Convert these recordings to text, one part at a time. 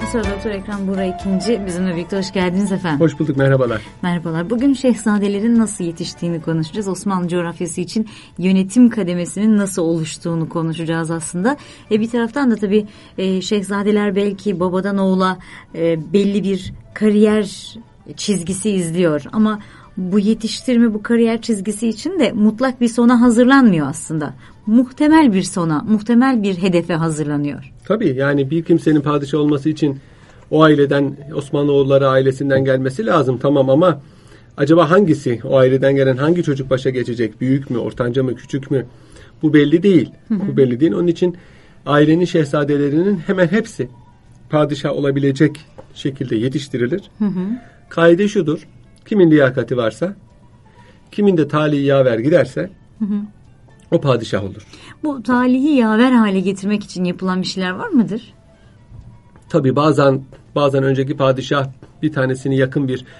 Profesör Doktor Ekrem Buğra İkinci bizimle birlikte. Hoş geldiniz efendim. Hoş bulduk, merhabalar. Merhabalar. Bugün şehzadelerin nasıl yetiştiğini konuşacağız. Osmanlı coğrafyası için yönetim kademesinin nasıl oluştuğunu konuşacağız aslında. Bir taraftan da tabii şehzadeler belki babadan oğula belli bir kariyer çizgisi izliyor. Ama bu yetiştirme, bu kariyer çizgisi için de mutlak bir sona hazırlanmıyor aslında. Muhtemel bir sona, muhtemel bir hedefe hazırlanıyor. Tabii, yani bir kimsenin padişah olması için o aileden, Osmanoğulları ailesinden gelmesi lazım, tamam, ama acaba hangisi, o aileden gelen hangi çocuk başa geçecek? Büyük mü, ortanca mı, küçük mü? Bu belli değil. Bu belli değil. Onun için ailenin şehzadelerinin hemen hepsi padişah olabilecek şekilde yetiştirilir. Kaide şudur: kimin liyakati varsa, kimin de talihi yaver giderse o padişah olur. Bu talihi yaver hale getirmek için yapılan bir şeyler var mıdır? Tabii bazen önceki padişah bir tanesini yakın bir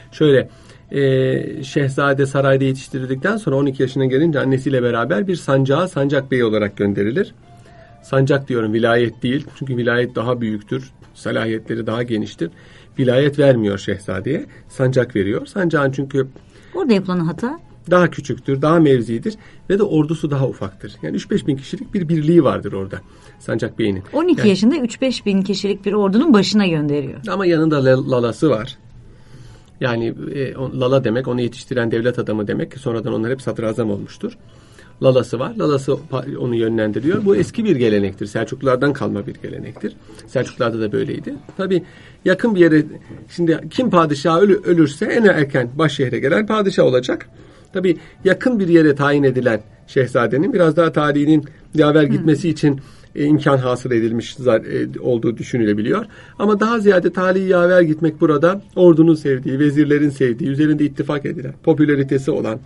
şehzade sarayda yetiştirdikten sonra 12 yaşına gelince annesiyle beraber bir sancağa sancak beyi olarak gönderilir. Sancak diyorum, vilayet değil. Çünkü vilayet daha büyüktür. Salahiyetleri daha geniştir. Vilayet vermiyor şehzadeye. Sancak veriyor. Sancağın çünkü orada yapılan hata daha küçüktür, daha mevzidir ve de ordusu daha ufaktır. Yani 3-5 bin kişilik bir birliği vardır orada Sancak Bey'in. 12 yaşında 3-5 bin kişilik bir ordunun başına gönderiyor. Ama yanında lalası var. Yani lala demek, onu yetiştiren devlet adamı demek ki sonradan onlar hep sadrazam olmuştur. Lalası var. Lalası onu yönlendiriyor. Bu eski bir gelenektir. Selçuklulardan kalma bir gelenektir. Selçuklularda da böyleydi. Tabii yakın bir yere, şimdi kim padişah ölürse en erken baş şehre gelen padişah olacak. Tabii yakın bir yere tayin edilen şehzadenin biraz daha tarihinin yaver gitmesi için imkan hasıl edilmiş olduğu düşünülebiliyor. Ama daha ziyade talihi yaver gitmek burada ordunun sevdiği, vezirlerin sevdiği, üzerinde ittifak edilen, popülaritesi olan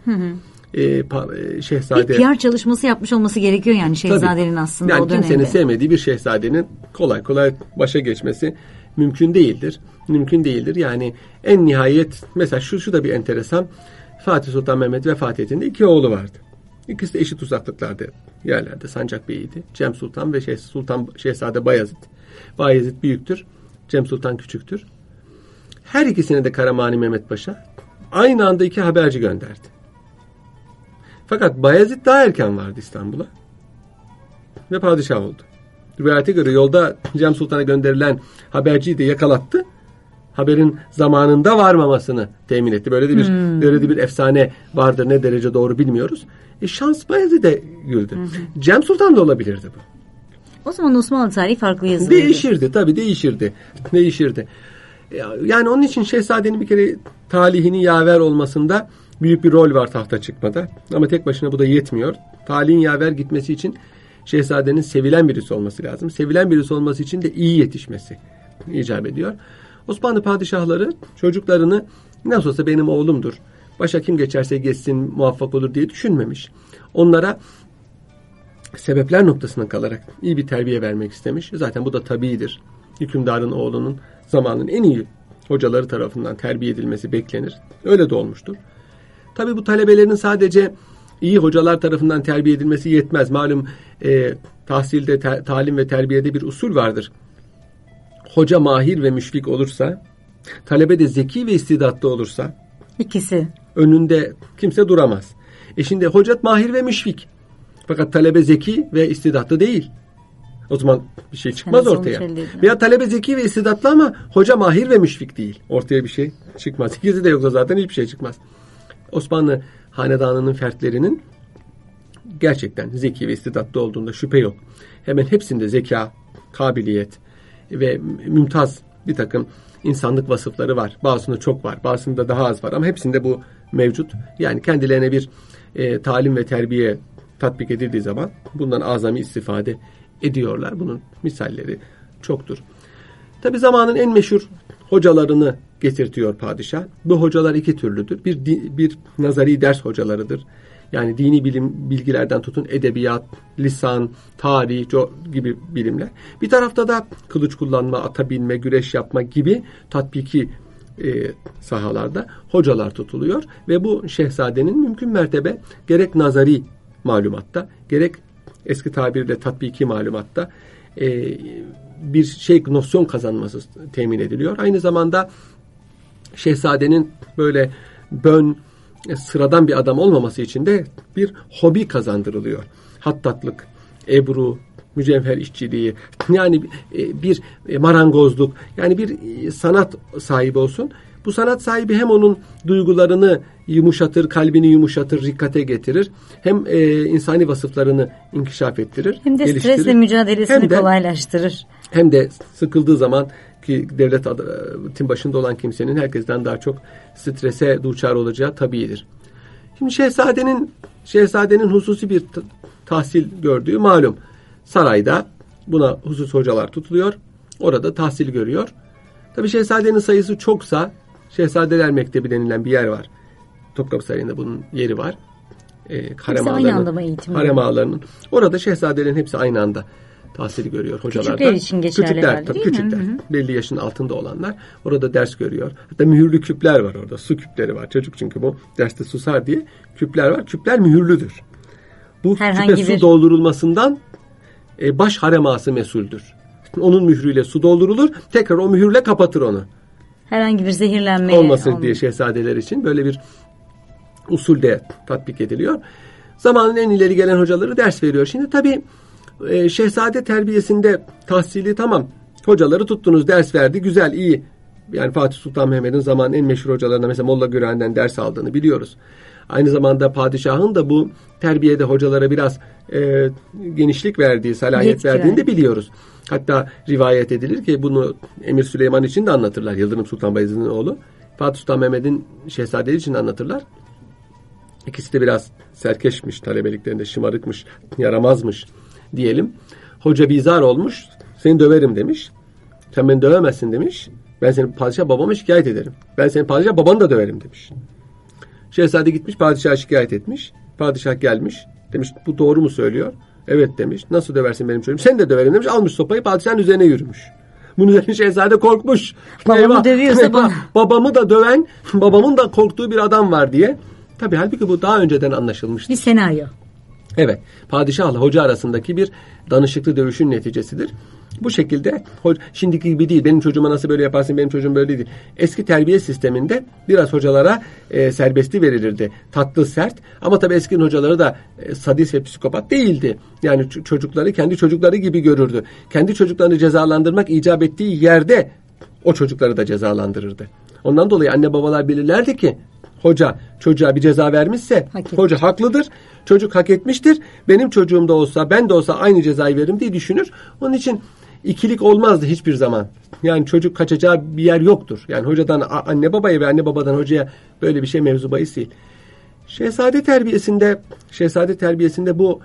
şehzade. Bir PR çalışması yapmış olması gerekiyor yani şehzadenin. Tabii, aslında yani o dönemde. Kimsenin sevmediği bir şehzadenin kolay kolay başa geçmesi mümkün değildir. Mümkün değildir. Yani en nihayet mesela şu da bir enteresan. Fatih Sultan Mehmet vefat ettiğinde 2 oğlu vardı. İkisi de eşit uzaklıklarda yerlerde. Sancak Bey'iydi. Cem Sultan ve Şehzade Bayezid. Bayezid büyüktür. Cem Sultan küçüktür. Her ikisine de Karamani Mehmet Paşa aynı anda 2 haberci gönderdi. Fakat Bayezid daha erken vardı İstanbul'a ve padişah oldu. Rivayete göre yolda Cem Sultan'a gönderilen haberciyi de yakalattı. Haberin zamanında varmamasını temin etti. Böyle de bir efsane vardır. Ne derece doğru bilmiyoruz. Şans Bayezid'e güldü. Cem Sultan da olabilirdi bu. O zaman Osmanlı tarihi farklı yazılırdı. Değişirdi. Tabii değişirdi. Yani onun için şehzadenin bir kere talihinin yaver olmasında büyük bir rol var tahta çıkmada. Ama tek başına bu da yetmiyor. Talihin yaver gitmesi için şehzadenin sevilen birisi olması lazım. Sevilen birisi olması için de iyi yetişmesi icap ediyor. Osmanlı padişahları çocuklarını nasıl olsa benim oğlumdur, başa kim geçerse geçsin muvaffak olur diye düşünmemiş. Onlara sebepler noktasına kalarak iyi bir terbiye vermek istemiş. Zaten bu da tabiidir. Hükümdarın oğlunun zamanın en iyi hocaları tarafından terbiye edilmesi beklenir. Öyle de olmuştur. Tabii bu talebelerin sadece iyi hocalar tarafından terbiye edilmesi yetmez. Malum tahsilde, talim ve terbiyede bir usul vardır. Hoca mahir ve müşfik olursa, talebe de zeki ve istidatlı olursa, ikisi önünde kimse duramaz. Şimdi hoca mahir ve müşfik, fakat talebe zeki ve istidatlı değil. O zaman bir şey çıkmaz ortaya. Veya talebe zeki ve istidatlı ama hoca mahir ve müşfik değil. Ortaya bir şey çıkmaz. İkisi de yoksa zaten hiçbir şey çıkmaz. Osmanlı hanedanının fertlerinin gerçekten zeki ve istidatlı olduğunda şüphe yok. Hemen hepsinde zeka, kabiliyet ve mümtaz bir takım insanlık vasıfları var. Bazısında çok var, bazısında daha az var ama hepsinde bu mevcut. Yani kendilerine bir talim ve terbiye tatbik edildiği zaman bundan azami istifade ediyorlar. Bunun misalleri çoktur. Tabi zamanın en meşhur hocalarını getirtiyor padişah. Bu hocalar 2 türlüdür. Bir nazari ders hocalarıdır. Yani dini bilgilerden tutun edebiyat, lisan, tarih gibi bilimler. Bir tarafta da kılıç kullanma, ata binme, güreş yapma gibi tatbiki sahalarda hocalar tutuluyor. Ve bu şehzadenin mümkün mertebe gerek nazari malumatta, gerek eski tabirle tatbiki malumatta bir nosyon kazanması temin ediliyor. Aynı zamanda şehzadenin böyle sıradan bir adam olmaması için de bir hobi kazandırılıyor. Hattatlık, ebru, mücevher işçiliği, yani bir marangozluk, yani bir sanat sahibi olsun. Bu sanat sahibi hem onun duygularını yumuşatır, kalbini yumuşatır, rikkate getirir. Hem insani vasıflarını inkişaf ettirir. Hem de stresle mücadelesini kolaylaştırır. Hem de sıkıldığı zaman, ki devletin başında olan kimsenin herkesten daha çok strese duçar olacağı tabiidir. Şimdi şehzadenin hususi bir tahsil gördüğü malum. Sarayda buna husus hocalar tutuluyor. Orada tahsil görüyor. Tabii şehzadenin sayısı çoksa Şehzadeler Mektebi denilen bir yer var. Topkapı Sarayı'nda bunun yeri var. Harem ağalarının. Orada şehzadelerin hepsi aynı anda tahsil görüyor hocalardan. Küçükler için geçerli herhalde değil mi? Küçükler. Belli yaşın altında olanlar orada ders görüyor. Hatta mühürlü küpler var orada. Su küpleri var. Çocuk çünkü bu derste susar diye küpler var. Küpler mühürlüdür. Bu küpe su doldurulmasından baş harem ağası mesuldür. Onun mührüyle su doldurulur. Tekrar o mühürle kapatır onu. Herhangi bir zehirlenme olmasın diye şehzadeler için böyle bir usulde tatbik ediliyor. Zamanın en ileri gelen hocaları ders veriyor. Şimdi tabii şehzade terbiyesinde tahsili tamam. Hocaları tuttunuz, ders verdi. Güzel, iyi. Yani Fatih Sultan Mehmet'in zamanın en meşhur hocalarından mesela Molla Güren'den ders aldığını biliyoruz. Aynı zamanda padişahın da bu terbiyede hocalara biraz genişlik verdiği, salahiyet verdiğini de biliyoruz. Hatta rivayet edilir ki bunu Emir Süleyman için de anlatırlar. Yıldırım Sultan Bayezid'in oğlu. Fatih Sultan Mehmet'in şehzadeleri için anlatırlar. İkisi de biraz serkeşmiş, talebeliklerinde şımarıkmış, yaramazmış diyelim. Hoca bizar olmuş, seni döverim demiş. Sen beni dövemezsin demiş. Ben seni padişah babama şikayet ederim. Ben seni padişah babanı da döverim demiş. Şehzade gitmiş, padişaha şikayet etmiş. Padişah gelmiş, demiş bu doğru mu söylüyor? Evet demiş. Nasıl döversin benim çocuğum? Sen de döverim demiş. Almış sopayı, padişahın üzerine yürümüş. Bunun üzerine şehzade korkmuş. Babamı dövüyorsa bana. Babamı da döven, babamın da korktuğu bir adam var diye. Tabii halbuki bu daha önceden anlaşılmıştı. Bir senaryo. Evet. Padişahla hoca arasındaki bir danışıklı dövüşün neticesidir. Bu şekilde şimdiki gibi değil. Benim çocuğuma nasıl böyle yaparsın, benim çocuğum böyle değil. Eski terbiye sisteminde biraz hocalara serbestlik verilirdi. Tatlı, sert. Ama tabii eski hocaları da sadist ve psikopat değildi. Yani çocukları kendi çocukları gibi görürdü. Kendi çocuklarını cezalandırmak icap ettiği yerde o çocukları da cezalandırırdı. Ondan dolayı anne babalar bilirlerdi ki hoca çocuğa bir ceza vermişse hoca haklıdır. Çocuk hak etmiştir. Benim çocuğum da olsa, ben de olsa aynı cezayı veririm diye düşünür. Onun için ikilik olmazdı hiçbir zaman. Yani çocuk kaçacağı bir yer yoktur. Yani hocadan anne babaya ve anne babadan hocaya böyle bir şey mevzu bahis değil. Şehzade terbiyesinde bu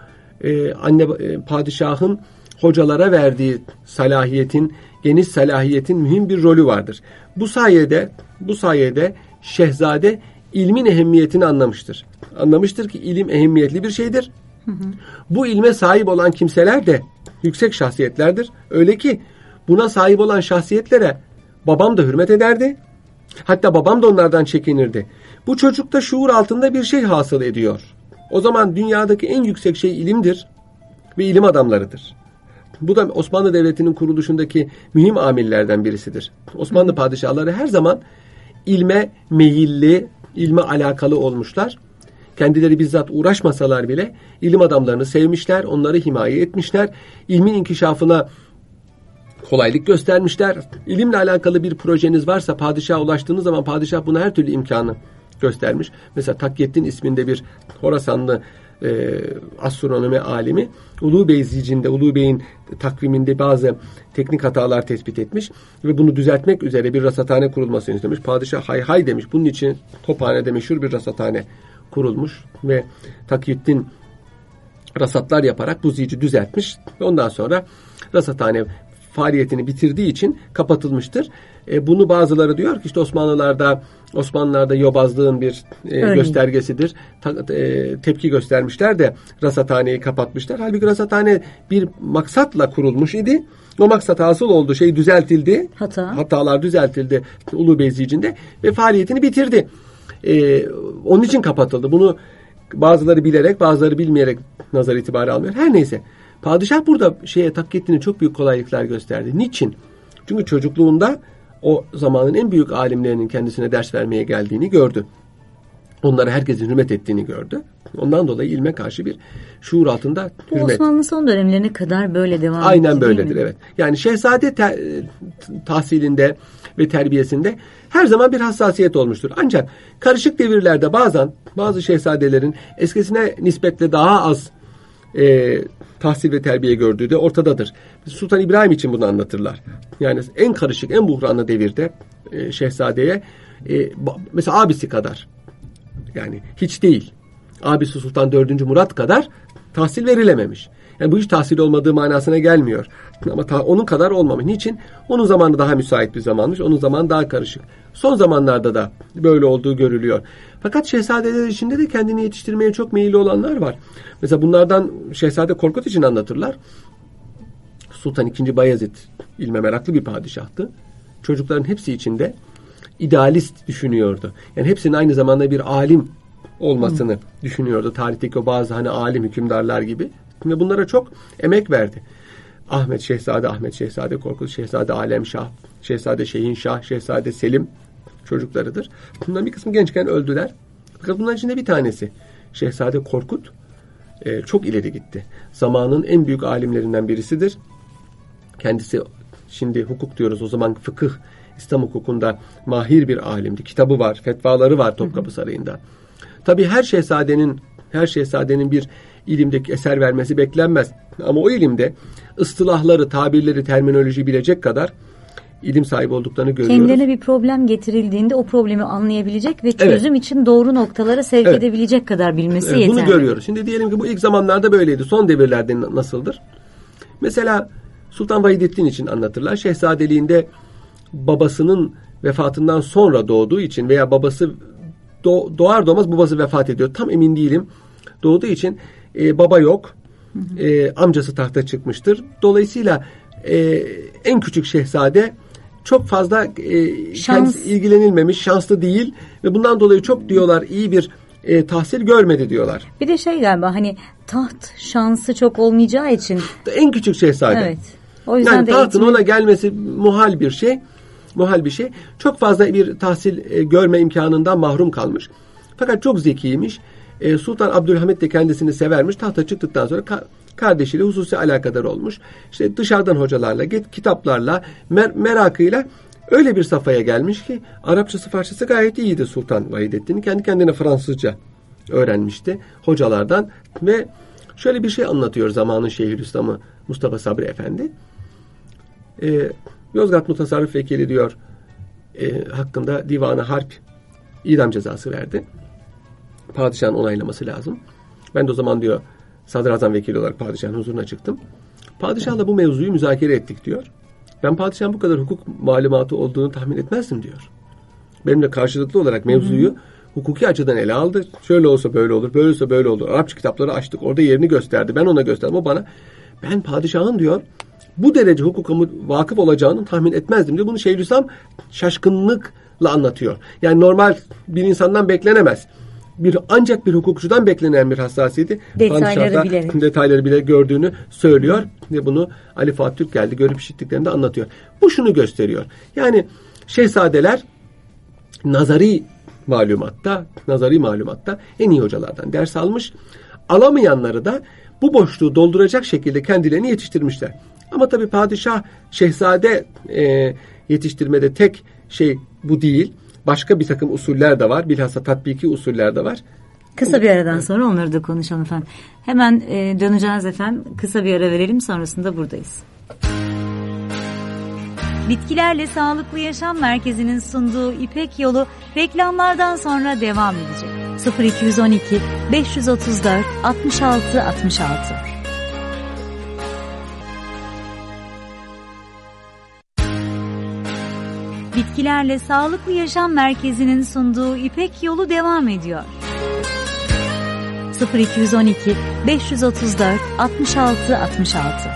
padişahın hocalara verdiği salahiyetin, geniş salahiyetin mühim bir rolü vardır. Bu sayede şehzade ilmin ehemmiyetini anlamıştır. Anlamıştır ki ilim ehemmiyetli bir şeydir. Bu ilme sahip olan kimseler de yüksek şahsiyetlerdir. Öyle ki buna sahip olan şahsiyetlere babam da hürmet ederdi. Hatta babam da onlardan çekinirdi. Bu çocukta şuur altında bir şey hasıl ediyor. O zaman dünyadaki en yüksek şey ilimdir ve ilim adamlarıdır. Bu da Osmanlı Devleti'nin kuruluşundaki mühim amillerden birisidir. Osmanlı padişahları her zaman ilme meyilli, ilme alakalı olmuşlar. Kendileri bizzat uğraşmasalar bile ilim adamlarını sevmişler, onları himaye etmişler. İlmin inkişafına kolaylık göstermişler. İlimle alakalı bir projeniz varsa padişaha ulaştığınız zaman padişah buna her türlü imkanı göstermiş. Mesela Takyettin isminde bir Horasanlı astronomi alimi Ulu Bey zicinde, Ulu Bey'in takviminde bazı teknik hatalar tespit etmiş ve bunu düzeltmek üzere bir rasathane kurulmasını istemiş. Padişah hay hay demiş. Bunun için Tophane'de meşhur bir rasathane kurulmuş ve Takyettin rasatlar yaparak bu zici düzeltmiş ve ondan sonra rasathane faaliyetini bitirdiği için kapatılmıştır. Bunu bazıları diyor ki işte Osmanlılarda yobazlığın bir göstergesidir. Tepki göstermişler de rasathaneyi kapatmışlar. Halbuki rasathane bir maksatla kurulmuş idi. O maksat hasıl oldu. Düzeltildi. Hatalar düzeltildi Ulu Bey zicinde ve faaliyetini bitirdi. Onun için kapatıldı. Bunu bazıları bilerek, bazıları bilmeyerek nazar itibarı almıyor. Her neyse. Padişah burada Takiyettin'e çok büyük kolaylıklar gösterdi. Niçin? Çünkü çocukluğunda o zamanın en büyük alimlerinin kendisine ders vermeye geldiğini gördü. Onlara herkesin hürmet ettiğini gördü. Ondan dolayı ilme karşı bir şuur altında hürmet. Osmanlı son dönemlerine kadar böyle devam ediyor. Aynen böyledir, evet. Yani şehzade tahsilinde ve terbiyesinde her zaman bir hassasiyet olmuştur. Ancak karışık devirlerde bazen bazı şehzadelerin eskisine nispetle daha az tahsil ve terbiye gördüğü de ortadadır. Sultan İbrahim için bunu anlatırlar. Yani en karışık, en buhranlı devirde şehzadeye mesela abisi kadar, yani hiç değil, abisi Sultan 4. Murat kadar tahsil verilememiş. Yani bu hiç tahsil olmadığı manasına gelmiyor. Ama onun kadar olmamış. Niçin? Onun zamanı daha müsait bir zamanmış. Onun zamanı daha karışık. Son zamanlarda da böyle olduğu görülüyor. Fakat şehzadeler içinde de kendini yetiştirmeye çok meyilli olanlar var. Mesela bunlardan Şehzade Korkut için anlatırlar. Sultan II. Bayezid ilme meraklı bir padişahtı. Çocukların hepsi içinde idealist düşünüyordu. Yani hepsinin aynı zamanda bir alim olmasını düşünüyordu. Tarihteki o bazı alim hükümdarlar gibi. Ve bunlara çok emek verdi. Ahmet Şehzade Korkut, Şehzade Alemşah, Şehzade Şehinşah, Şehzade Selim çocuklarıdır. Bunların bir kısmı gençken öldüler. Fakat bunların içinde bir tanesi Şehzade Korkut çok ileri gitti. Zamanın en büyük alimlerinden birisidir. Kendisi şimdi hukuk diyoruz, o zaman fıkıh, İslam hukukunda mahir bir alimdi. Kitabı var, fetvaları var Topkapı Sarayı'nda. Tabii her şehzadenin bir ilimdeki eser vermesi beklenmez. Ama o ilimde ıstılahları, tabirleri, terminoloji bilecek kadar ilim sahibi olduklarını görüyoruz. Kendilerine bir problem getirildiğinde o problemi anlayabilecek ve çözüm için doğru noktalara sevk edebilecek kadar bilmesi yeterli. Bunu görüyoruz. Şimdi diyelim ki bu ilk zamanlarda böyleydi. Son devirlerde nasıldır? Mesela Sultan Vahidettin için anlatırlar. Şehzadeliğinde babasının vefatından sonra doğduğu için veya babası doğar doğmaz babası vefat ediyor. Tam emin değilim. Doğduğu için baba yok. Amcası tahta çıkmıştır. Dolayısıyla en küçük şehzade çok fazla ilgilenilmemiş, şanslı değil ve bundan dolayı çok diyorlar iyi bir tahsil görmedi diyorlar. Bir de galiba taht şansı çok olmayacağı için. En küçük şehzade. Evet. O yüzden yani tahtın ona gelmesi muhal bir şey. Çok fazla bir tahsil görme imkanından mahrum kalmış. Fakat çok zekiymiş. Sultan Abdülhamit de kendisini severmiş. Tahta çıktıktan sonra kardeşiyle hususi alakadar olmuş. İşte dışarıdan hocalarla, kitaplarla, merakıyla öyle bir safhaya gelmiş ki Arapçası, Farsçası gayet iyiydi Sultan Vahidettin. Kendi kendine Fransızca öğrenmişti hocalardan ve şöyle bir şey anlatıyor zamanın Şeyhülislam'ı Mustafa Sabri Efendi. Yozgat Mutasarrıf Vekili diyor hakkında Divan-ı Harp idam cezası verdi. Padişahın onaylaması lazım. Ben de o zaman diyor Sadrazam Vekili olarak padişahın huzuruna çıktım. Padişahla bu mevzuyu müzakere ettik diyor. Ben padişahın bu kadar hukuk malumatı olduğunu tahmin etmezdim diyor. Benimle karşılıklı olarak mevzuyu hukuki açıdan ele aldı. Şöyle olsa böyle olur, böyle olsa böyle olur. Arapça kitapları açtık. Orada yerini gösterdi. Ben ona gösterdim. O bana, ben padişahın diyor bu derece hukuka vakıf olacağını tahmin etmezdim diyor. Bunu Şeyhülislam şaşkınlıkla anlatıyor. Yani normal bir insandan beklenemez. Ancak bir hukukçudan beklenen bir hassasiyeti detayları bile gördüğünü söylüyor ve bunu Ali Fuat Türk geldi görüp işittiklerinde anlatıyor. Bu şunu gösteriyor. Yani şehzadeler nazari malumatta en iyi hocalardan ders almış. Alamayanları da bu boşluğu dolduracak şekilde kendilerini yetiştirmişler. Ama tabii padişah şehzade yetiştirmede tek şey bu değil. Başka bir takım usuller de var. Bilhassa tatbiki usuller de var. Kısa bir aradan sonra onları da konuşalım efendim. Hemen döneceğiz efendim. Kısa bir ara verelim, sonrasında buradayız. Bitkilerle Sağlıklı Yaşam Merkezi'nin sunduğu İpek Yolu reklamlardan sonra devam edecek. 0212 534 66 66. Bitkilerle Sağlıklı Yaşam Merkezi'nin sunduğu İpek Yolu devam ediyor. 0212 534 66 66.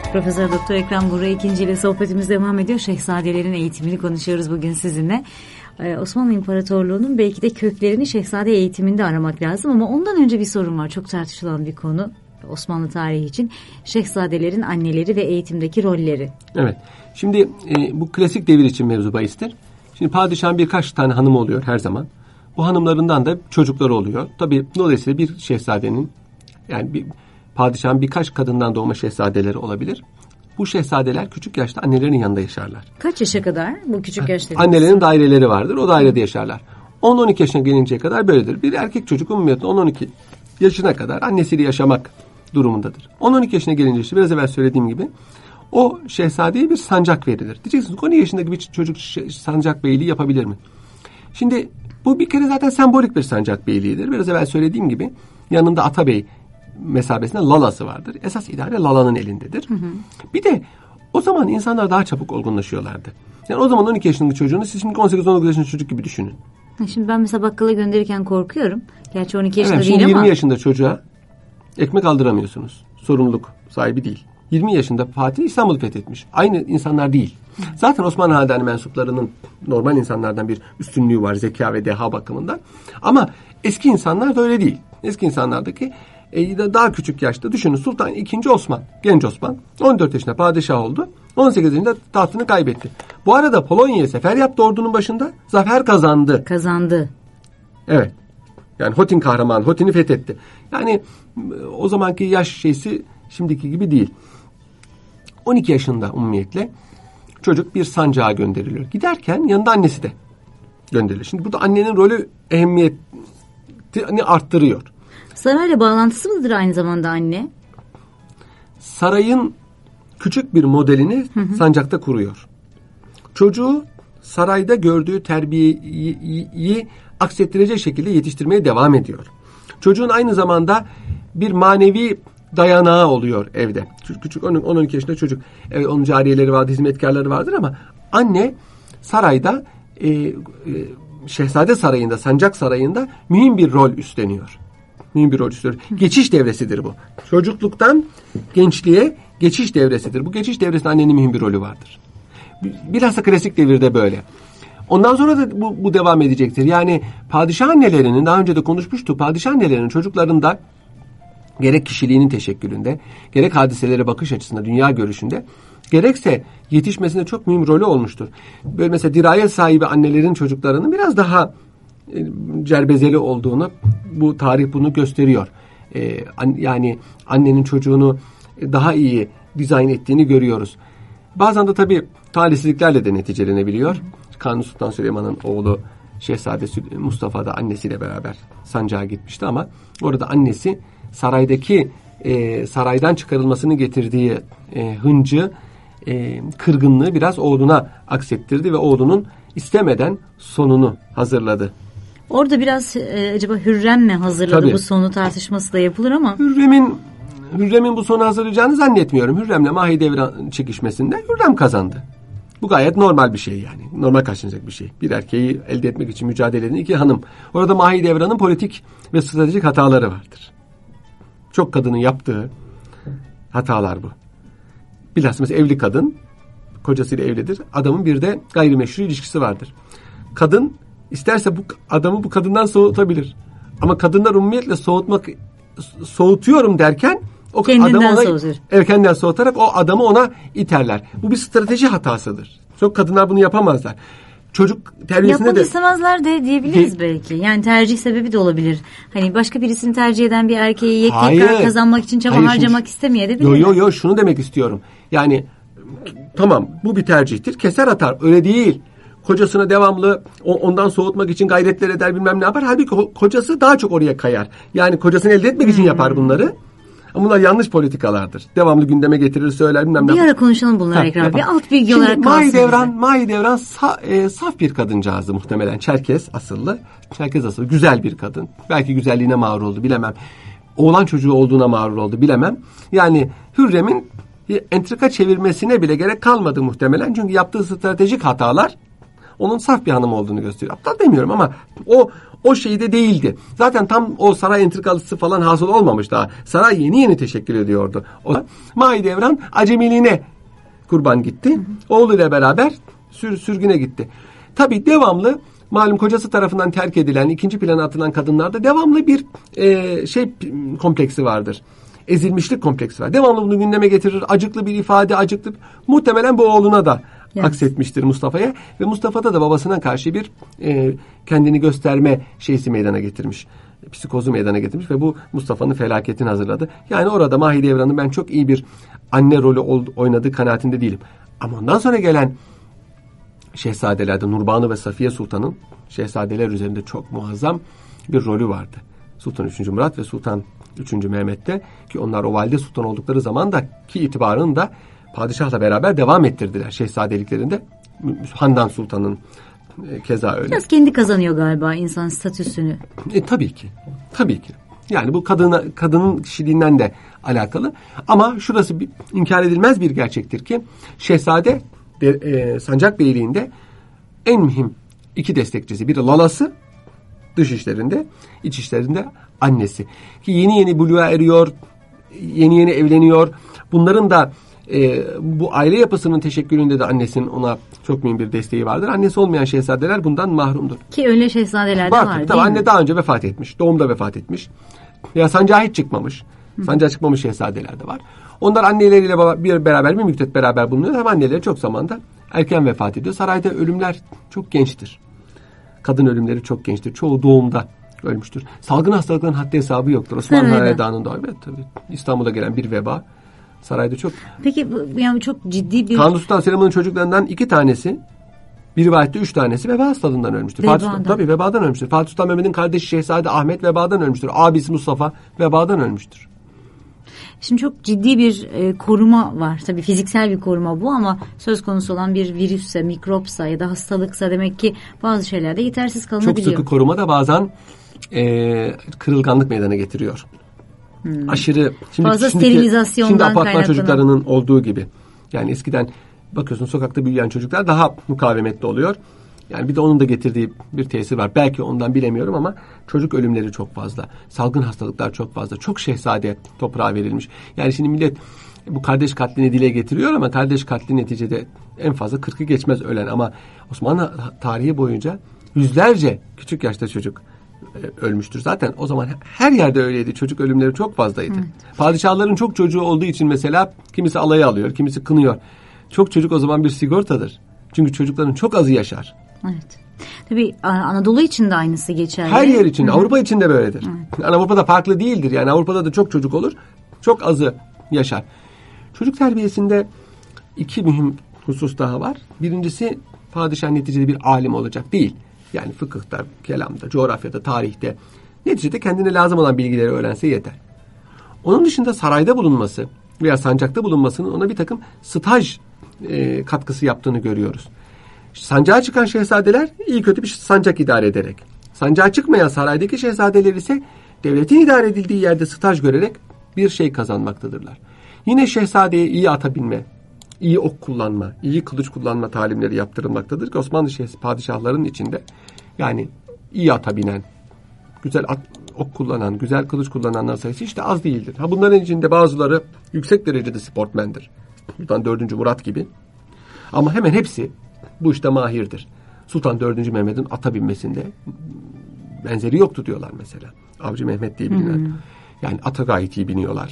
Profesör Doktor Ekrem Buğra İkinci ile sohbetimiz devam ediyor. Şehzadelerin eğitimini konuşuyoruz bugün sizinle. Osmanlı İmparatorluğu'nun belki de köklerini şehzade eğitiminde aramak lazım ama ondan önce bir sorun var. Çok tartışılan bir konu Osmanlı tarihi için. Şehzadelerin anneleri ve eğitimdeki rolleri. Evet. Şimdi bu klasik devir için mevzu bahistir. Şimdi padişahın birkaç tane hanımı oluyor her zaman. Bu hanımlarından da çocukları oluyor. Tabii dolayısıyla bir şehzadenin, yani bir padişahın birkaç kadından doğma şehzadeleri olabilir. Bu şehzadeler küçük yaşta annelerinin yanında yaşarlar. Kaç yaşa kadar bu küçük yaşta? Annelerin daireleri vardır. O dairede yaşarlar. 10-12 yaşına gelinceye kadar böyledir. Bir erkek çocuk umumiyetinde 10-12 yaşına kadar annesiyle yaşamak durumundadır. 10-12 yaşına gelince işte biraz evvel söylediğim gibi o şehzadeye bir sancak verilir. Diyeceksiniz 12 yaşındaki bir çocuk sancak beyliği yapabilir mi? Şimdi bu bir kere zaten sembolik bir sancak beyliğidir. Biraz evvel söylediğim gibi yanında atabey mesabesinde lalası vardır. Esas idare lalanın elindedir. Hı hı. Bir de o zaman insanlar daha çabuk olgunlaşıyorlardı. Yani o zaman 12 yaşındaki çocuğunu siz şimdi 18-19 yaşındaki çocuk gibi düşünün. Şimdi ben mesela bakkala gönderirken korkuyorum. Gerçi 12 yaşında değil ama. Şimdi 20 ama. yaşında çocuğa ekmek aldıramıyorsunuz. Sorumluluk sahibi değil. 20 yaşında Fatih İstanbul'u fethetmiş. Aynı insanlar değil. Zaten Osmanlı Hanedanı mensuplarının normal insanlardan bir üstünlüğü var zeka ve deha bakımından. Ama eski insanlar da öyle değil. Eski insanlardaki daha küçük yaşta düşünün Sultan II. Osman, genç Osman 14 yaşında padişah oldu. 18 yaşında tahtını kaybetti. Bu arada Polonya'ya sefer yaptı ordunun başında. Zafer kazandı. Kazandı. Evet. Yani Hotin kahramanı, Hotin'i fethetti. Yani o zamanki yaş şeysi şimdiki gibi değil. 12 yaşında umumiyetle çocuk bir sancağa gönderiliyor. Giderken yanında annesi de gönderilir. Şimdi burada annenin rolü ehemmiyetini arttırıyor. Sarayla bağlantısı mıdır aynı zamanda anne? Sarayın küçük bir modelini sancakta kuruyor. Çocuğu sarayda gördüğü terbiyeyi aksettirecek şekilde yetiştirmeye devam ediyor. Çocuğun aynı zamanda bir manevi dayanağı oluyor evde. Küçük 10-12 yaşında çocuk. Evet, onun cariyeleri vardır, hizmetkarları vardır ama anne sarayda Şehzade Sarayı'nda, Sancak Sarayı'nda mühim bir rol üstleniyor. Mühim bir rol üstleniyor. Geçiş devresidir bu. Çocukluktan gençliğe geçiş devresidir. Bu geçiş devresinde annenin mühim bir rolü vardır. Bilhassa klasik devirde böyle. Ondan sonra da bu devam edecektir. Yani padişah annelerinin, daha önce de konuşmuştuk, padişah annelerinin çocuklarında gerek kişiliğinin teşekkülünde, gerek hadiselere bakış açısında, dünya görüşünde, gerekse yetişmesinde çok mühim rolü olmuştur. Böyle mesela dirayet sahibi annelerin çocuklarının biraz daha cerbezeli olduğunu, bu tarih bunu gösteriyor. Yani annenin çocuğunu daha iyi dizayn ettiğini görüyoruz. Bazen de tabii talihsizliklerle de neticelenebiliyor. Kanuni Sultan Süleyman'ın oğlu Şehzade Mustafa da annesiyle beraber sancağa gitmişti ama orada annesi saraydan çıkarılmasını getirdiği hıncı, kırgınlığı biraz oğluna aksettirdi ve oğlunun istemeden sonunu hazırladı. Orada biraz acaba Hürrem mi hazırladı? Tabii. Bu sonu tartışması da yapılır ama. Hürrem'in bu sonu hazırlayacağını zannetmiyorum. Hürrem'le Mahidevran çekişmesinde Hürrem kazandı. Bu gayet normal bir şey yani. Normal karşılanacak bir şey. Bir erkeği elde etmek için mücadele eden iki hanım. Orada Mahidevran'ın politik ve stratejik hataları vardır. Çok kadının yaptığı hatalar bu. Bilhassa mesela evli kadın kocasıyla evlidir. Adamın bir de gayrimeşru ilişkisi vardır. Kadın isterse bu adamı bu kadından soğutabilir. Ama kadınlar umumiyetle soğutuyorum derken o kendinden soğutur. Evet, kendinden soğutarak o adamı ona iterler. Bu bir strateji hatasıdır. Çok kadınlar bunu yapamazlar. Çocuk terbiyesinde yapmak istemezler de diyebiliriz belki. Yani tercih sebebi de olabilir. Hani başka birisini tercih eden bir erkeği tekrar kazanmak için çaba harcamak istemeyebilir. Yok şunu demek istiyorum. Yani tamam bu bir tercihtir. Keser atar. Öyle değil. Kocasına devamlı ondan soğutmak için gayretler eder bilmem ne yapar. Halbuki kocası daha çok oraya kayar. Yani kocasını elde etmek için yapar bunları. Ama bunlar yanlış politikalardır. Devamlı gündeme getirir, söyler bilmem ne. Bir ara konuşalım bunları Ekrem. Bir alt bilgi olarak kalsın. Mahidevran saf bir kadıncağızdı muhtemelen. Çerkez asıllı. Güzel bir kadın. Belki güzelliğine mağrur oldu bilemem. Oğlan çocuğu olduğuna mağrur oldu bilemem. Yani Hürrem'in entrika çevirmesine bile gerek kalmadı muhtemelen. Çünkü yaptığı stratejik hatalar onun saf bir hanım olduğunu gösteriyor. Aptal demiyorum ama o şeyde değildi. Zaten tam o saray entrikalısı falan hasıl olmamış daha. Saray yeni yeni teşekkür ediyordu. O Mahidevran acemiliğine kurban gitti. Oğluyla beraber sürgüne gitti. Tabii devamlı malum kocası tarafından terk edilen, ikinci plana atılan kadınlarda devamlı bir kompleksi vardır. Ezilmişlik kompleksi var. Devamlı bunu gündeme getirir. Acıklı bir ifade, muhtemelen bu oğluna da aksetmiştir Mustafa'ya. Ve Mustafa'da da babasına karşı bir kendini gösterme şeysi meydana getirmiş. Psikozu meydana getirmiş ve bu Mustafa'nın felaketini hazırladı. Yani orada Mahidevran'ın ben çok iyi bir anne rolü oynadığı kanaatinde değilim. Ama ondan sonra gelen şehzadelerde Nurbanu ve Safiye Sultan'ın şehzadeler üzerinde çok muazzam bir rolü vardı. Sultan 3. Murat ve Sultan 3. Mehmet'te, ki onlar o valide sultan oldukları zaman da ki itibarını da padişahla beraber devam ettirdiler şehzadeliklerinde. Handan Sultan'ın keza öyle. Biraz kendi kazanıyor galiba insan statüsünü. Tabii ki. Tabii ki. Yani bu kadının kişiliğinden de alakalı. Ama şurası inkar edilmez bir gerçektir ki Şehzade Sancak Beyliği'nde en mühim iki destekçisi. Biri lalası, dış işlerinde, iç işlerinde annesi. Ki yeni buluğa eriyor, yeni evleniyor. Bunların da bu aile yapısının teşekkülünde de annesinin ona çok mühim bir desteği vardır. Annesi olmayan şehzadeler bundan mahrumdur. Ki öyle şehzadeler de var değil mi? Anne daha önce vefat etmiş. Doğumda vefat etmiş. Ya sancağa hiç çıkmamış. Sancağa çıkmamış şehzadeler de var. Onlar anneleriyle beraber bir müddet beraber bulunuyor. Hem anneleri çok zamanda erken vefat ediyor. Sarayda ölümler çok gençtir. Kadın ölümleri çok gençtir. Çoğu doğumda ölmüştür. Salgın hastalıkların haddi hesabı yoktur. Osmanlı Hanedanı'nda evet, tabii İstanbul'a gelen bir veba sarayda çok. Peki yani çok ciddi bir... Kanuni Sultan Süleyman'ın çocuklarından 2 tanesi, bir rivayette 3 tanesi veba hastalığından ölmüştür. Vebadan ölmüştür. Fatih Sultan Mehmet'in kardeşi Şehzade Ahmet vebadan ölmüştür. Abisi Mustafa vebadan ölmüştür. Şimdi çok ciddi bir koruma var. Tabii fiziksel bir koruma bu ama söz konusu olan bir virüsse, mikropsa ya da hastalıksa demek ki bazı şeylerde yetersiz kalınabiliyor. Çok sıkı koruma da bazen kırılganlık meydana getiriyor. Aşırı fazla sterilizasyondan şimdi apartman çocuklarının olduğu gibi. Yani eskiden bakıyorsun sokakta büyüyen çocuklar daha mukavemetli oluyor. Yani bir de onun da getirdiği bir tesir var. Belki ondan bilemiyorum ama çocuk ölümleri çok fazla. Salgın hastalıklar çok fazla. Çok şehzade toprağa verilmiş. Yani şimdi millet bu kardeş katlini dile getiriyor ama kardeş katli neticede en fazla 40'ı geçmez ölen. Ama Osmanlı tarihi boyunca yüzlerce küçük yaşta çocuk ölmüştür. Zaten o zaman her yerde öyleydi. Çocuk ölümleri çok fazlaydı. Evet. Padişahların çok çocuğu olduğu için mesela kimisi alaya alıyor, kimisi kınıyor. Çok çocuk o zaman bir sigortadır. Çünkü çocukların çok azı yaşar. Evet. Tabii Anadolu için de aynısı geçerli. Her yer için, Avrupa için de böyledir. Evet. Yani Avrupa'da farklı değildir. Yani Avrupa'da da çok çocuk olur, çok azı yaşar. Çocuk terbiyesinde 2 mühim husus daha var. Birincisi padişah neticede bir alim olacak değil. Yani fıkıhta, kelamda, coğrafyada, tarihte neticede kendine lazım olan bilgileri öğrense yeter. Onun dışında sarayda bulunması veya sancakta bulunmasının ona bir takım staj katkısı yaptığını görüyoruz. Sancağa çıkan şehzadeler iyi kötü bir sancak idare ederek, sancağa çıkmayan saraydaki şehzadeler ise devletin idare edildiği yerde staj görerek bir şey kazanmaktadırlar. Yine şehzadeye iyi ata binme, iyi ok kullanma, iyi kılıç kullanma talimleri yaptırılmaktadır ki Osmanlı padişahlarının içinde yani iyi ata binen, güzel ok kullanan, güzel kılıç kullananlar sayısı işte az değildir. Bunların içinde bazıları yüksek derecede sportmendir. Sultan 4. Murat gibi. Ama hemen hepsi bu işte mahirdir. Sultan 4. Mehmet'in ata binmesinde benzeri yoktu diyorlar mesela. Avcı Mehmet diye bilinen. Yani ata gayet iyi biniyorlar.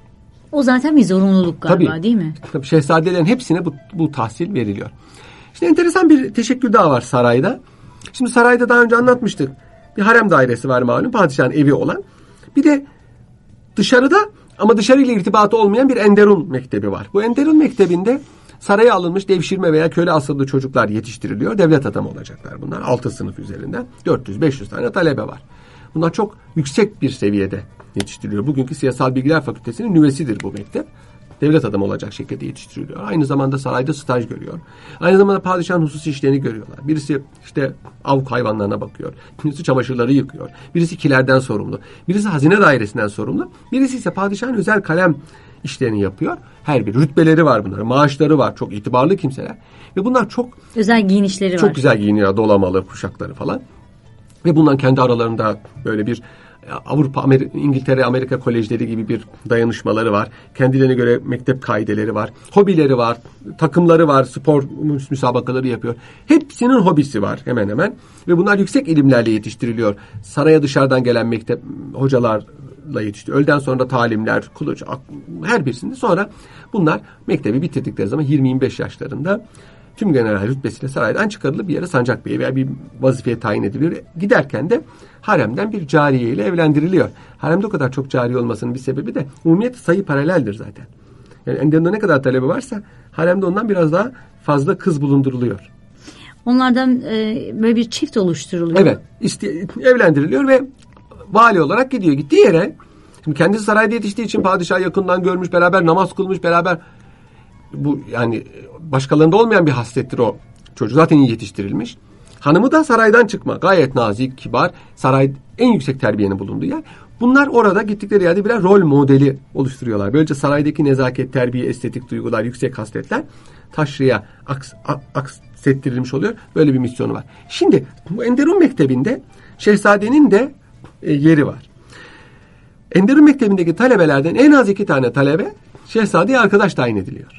O zaten bir zorunluluk galiba tabii, değil mi? Tabii şehzadelerin hepsine bu tahsil veriliyor. Şimdi enteresan bir teşekkül daha var sarayda. Şimdi sarayda daha önce anlatmıştık. Bir harem dairesi var malum. Padişahın evi olan. Bir de dışarıda ama dışarıyla irtibatı olmayan bir Enderun Mektebi var. Bu Enderun Mektebi'nde saraya alınmış devşirme veya köle asıllı çocuklar yetiştiriliyor. Devlet adamı olacaklar bunlar. 6 sınıf üzerinden. 400-500 tane talebe var. Bunlar çok yüksek bir seviyede yetiştiriliyor. Bugünkü Siyasal Bilgiler Fakültesi'nin nüvesidir bu mektep. Devlet adamı olacak şekilde yetiştiriliyor. Aynı zamanda sarayda staj görüyor. Aynı zamanda padişahın hususi işlerini görüyorlar. Birisi işte av hayvanlarına bakıyor. Birisi çamaşırları yıkıyor. Birisi kilerden sorumlu. Birisi hazine dairesinden sorumlu. Birisi ise padişahın özel kalem işlerini yapıyor. Her bir rütbeleri var bunların. Maaşları var. Çok itibarlı kimseler. Ve bunlar çok özel giyinişleri var. Çok güzel giyiniyor. Dolamalı kuşakları falan. Ve bundan kendi aralarında böyle bir Avrupa, İngiltere, Amerika kolejleri gibi bir dayanışmaları var. Kendilerine göre mektep kaideleri var. Hobileri var. Takımları var. Spor müsabakaları yapıyor. Hepsinin hobisi var hemen hemen. Ve bunlar yüksek ilimlerle yetiştiriliyor. Saraya dışarıdan gelen mektep hocalarla yetiştiriliyor. Öğleden sonra talimler, kılıç, her birisinde. Sonra bunlar mektebi bitirdikleri zaman 20-25 yaşlarında tüm general rütbesiyle saraydan çıkarılıp bir yere sancak bey veya bir vazifeye tayin ediliyor. Giderken de haremden bir cariye ile evlendiriliyor. Haremde o kadar çok cariye olmasının bir sebebi de umumiyet sayı paraleldir zaten. Yani Enderun'da ne kadar talebe varsa haremde ondan biraz daha fazla kız bulunduruluyor. Onlardan böyle bir çift oluşturuluyor. Evet. Evlendiriliyor ve vali olarak gidiyor. Gittiği yere, şimdi kendisi sarayda yetiştiği için padişah yakından görmüş, beraber namaz kılmış, beraber, bu yani başkalarında olmayan bir haslettir o. Çocuk zaten iyi yetiştirilmiş. Hanımı da saraydan çıkma. Gayet nazik, kibar. Saray en yüksek terbiyenin bulunduğu yer. Bunlar orada gittikleri yerde birer rol modeli oluşturuyorlar. Böylece saraydaki nezaket, terbiye, estetik duygular, yüksek hasletler taşraya aksettirilmiş oluyor. Böyle bir misyonu var. Şimdi bu Enderun Mektebi'nde şehzadenin de yeri var. Enderun Mektebi'ndeki talebelerden en az 2 tane talebe şehzadeye arkadaş tayin ediliyor.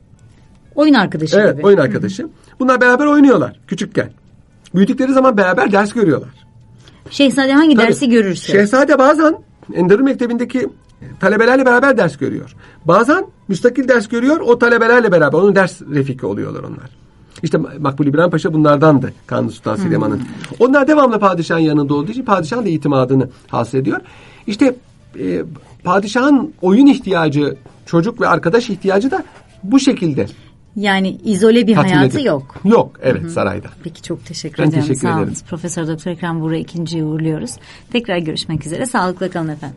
Oyun arkadaşı gibi. Evet, oyun arkadaşı. Bunlar beraber oynuyorlar küçükken. Büyüdükleri zaman beraber ders görüyorlar. Şehzade hangi dersi görürse. Şehzade bazen Enderun Mektebi'ndeki talebelerle beraber ders görüyor. Bazen müstakil ders görüyor, o talebelerle beraber. Onun ders refiki oluyorlar onlar. İşte Makbul İbrahim Paşa bunlardandı. Kanuni Sultan Süleyman'ın. Onlar devamlı padişahın yanında olduğu için padişahın da itimadını hasıl ediyor. İşte padişahın oyun ihtiyacı, çocuk ve arkadaş ihtiyacı da bu şekilde. Yani izole bir hayatı yok. Yok, evet, sarayda. Peki, çok teşekkür ederim. Teşekkür ederim. Profesör Doktor Ekrem Buğra ikinciyi uğurluyoruz. Tekrar görüşmek üzere. Sağlıkla kalın efendim.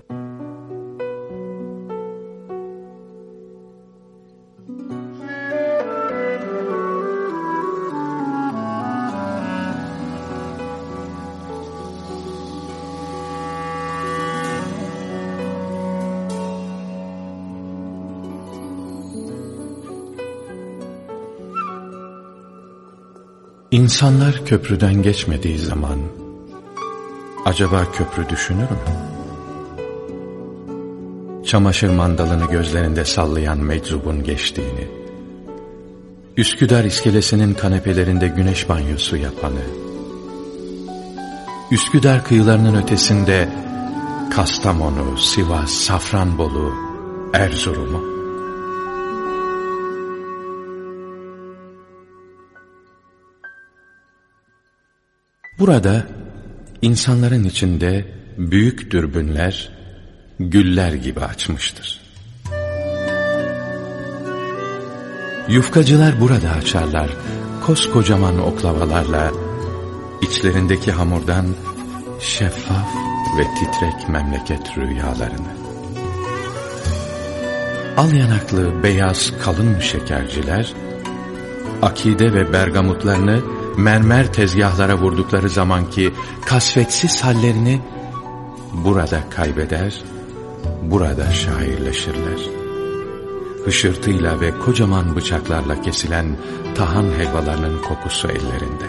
İnsanlar köprüden geçmediği zaman acaba köprü düşünür mü? Çamaşır mandalını gözlerinde sallayan meczubun geçtiğini, Üsküdar iskelesinin kanepelerinde güneş banyosu yapanı, Üsküdar kıyılarının ötesinde Kastamonu, Sivas, Safranbolu, Erzurum'u, burada insanların içinde büyük dürbünler, güller gibi açmıştır. Yufkacılar burada açarlar koskocaman oklavalarla içlerindeki hamurdan şeffaf ve titrek memleket rüyalarını. Al yanaklı beyaz kalın şekerciler akide ve bergamutlarını mermer tezgahlara vurdukları zamanki kasvetsiz hallerini burada kaybeder, burada şairleşirler. Hışırtıyla ve kocaman bıçaklarla kesilen tahan helvalarının kokusu ellerinde.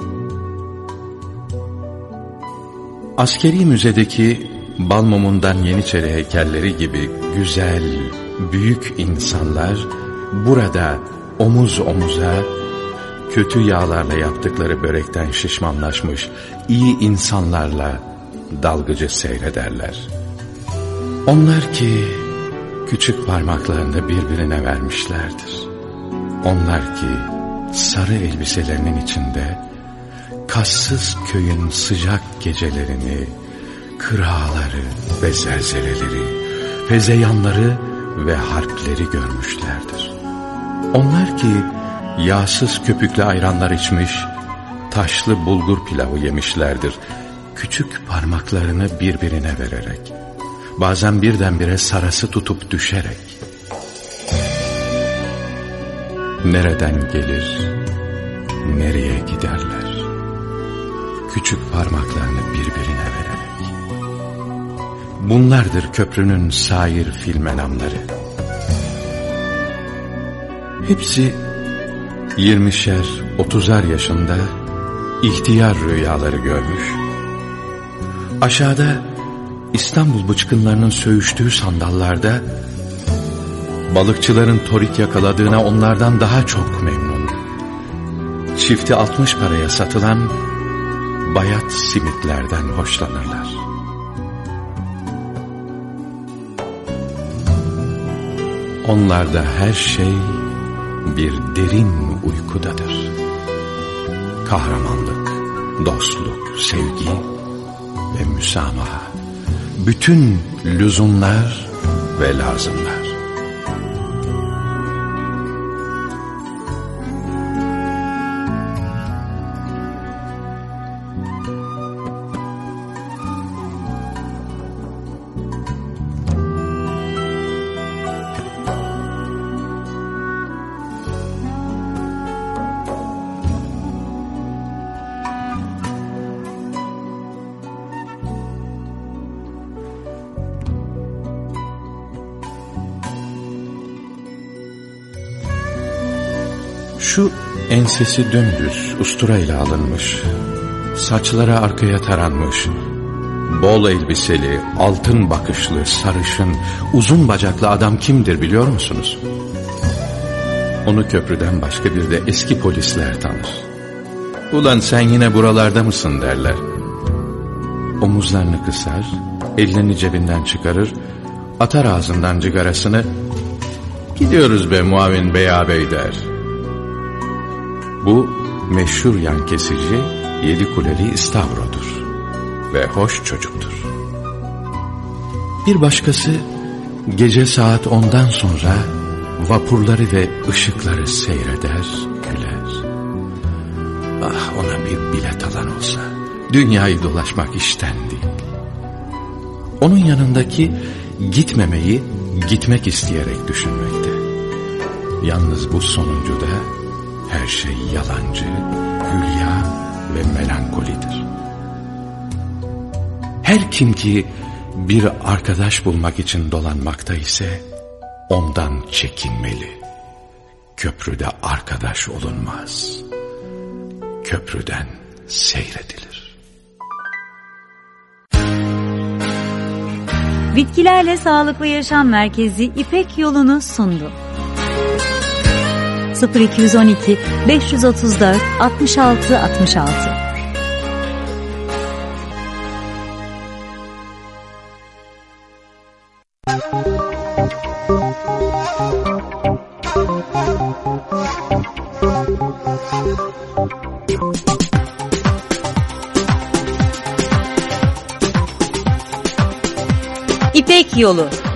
Askeri müzedeki bal mumundan Yeniçeri heykelleri gibi güzel, büyük insanlar burada omuz omuza, kötü yağlarla yaptıkları börekten şişmanlaşmış iyi insanlarla dalgıcı seyrederler. Onlar ki küçük parmaklarını birbirine vermişlerdir. Onlar ki sarı elbiselerinin içinde kassız köyün sıcak gecelerini, kıraları ve zelzeleleri, fezeyanları ve harpleri görmüşlerdir. Onlar ki yağsız köpüklü ayranlar içmiş, taşlı bulgur pilavı yemişlerdir, küçük parmaklarını birbirine vererek, bazen birdenbire sarası tutup düşerek. Nereden gelir, nereye giderler, küçük parmaklarını birbirine vererek. Bunlardır köprünün sair filmenamları. Hepsi 20'şer, 30'ar yaşında ihtiyar rüyaları görmüş, Aşağıda İstanbul bıçkınlarının söğüştüğü sandallarda balıkçıların torik yakaladığına onlardan daha çok memnun. Çifti 60 paraya satılan bayat simitlerden hoşlanırlar. Onlarda her şey bir derin uykudadır. Kahramanlık, dostluk, sevgi ve müsamaha. Bütün lüzumlar ve lazımlar. Şu ensesi dümdüz usturayla alınmış, saçları arkaya taranmış, bol elbiseli, altın bakışlı, sarışın, uzun bacaklı adam kimdir biliyor musunuz? Onu köprüden başka bir de eski polisler tanır. Ulan sen yine buralarda mısın derler. Omuzlarını kısar, elini cebinden çıkarır, atar ağzından cigarasını, gidiyoruz be muavin bey ağabey der. Bu meşhur yan kesici Yedikuleli İstavro'dur ve hoş çocuktur. Bir başkası gece saat 10'dan sonra vapurları ve ışıkları seyreder, güler. Ah, ona bir bilet alan olsa, dünyayı dolaşmak işten değil. Onun yanındaki gitmemeyi gitmek isteyerek düşünmekte. Yalnız bu sonuncuda her şey yalancı, hülya ve melankolidir. Her kim ki bir arkadaş bulmak için dolanmakta ise ondan çekinmeli. Köprüde arkadaş olunmaz. Köprüden seyredilir. Bitkilerle Sağlıklı Yaşam Merkezi İpek Yolu'nu sundu. 0212 534 66 66. İpek Yolu